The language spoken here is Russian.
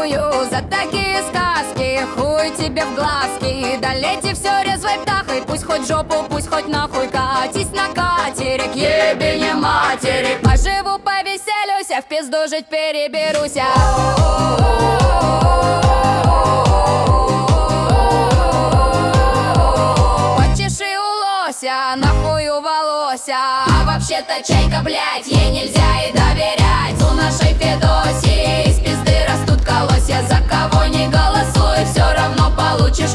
дякую за такие сказки. Хуй тебе в глазки, долейте все резвой птахой. Пусть хоть жопу, пусть хоть нахуй. Катись на катере к ебине матери. Поживу, повеселюсь, а в пизду жить переберусь. Почеши у лося, нахуй у волося. А вообще-то чайка, блять, ей нельзя и доверять. У нашей Федосии из пизды растут колосья. За кого не голосуй, все равно получишь